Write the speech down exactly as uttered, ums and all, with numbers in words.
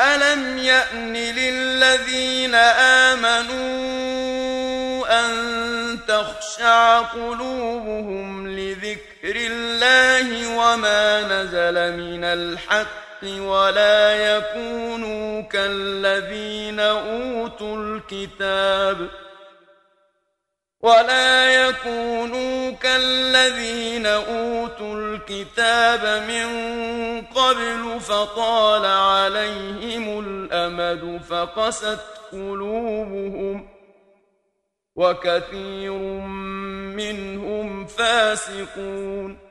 ألم يأن للذين آمنوا أن تخشع قلوبهم لذكر الله وما نزل من الحق ولا يكونوا كالذين أوتوا الكتاب ولا يكونوا كالذين أوتوا الكتاب من قبل فطال عليهم الأمد فقست قلوبهم وكثير منهم فاسقون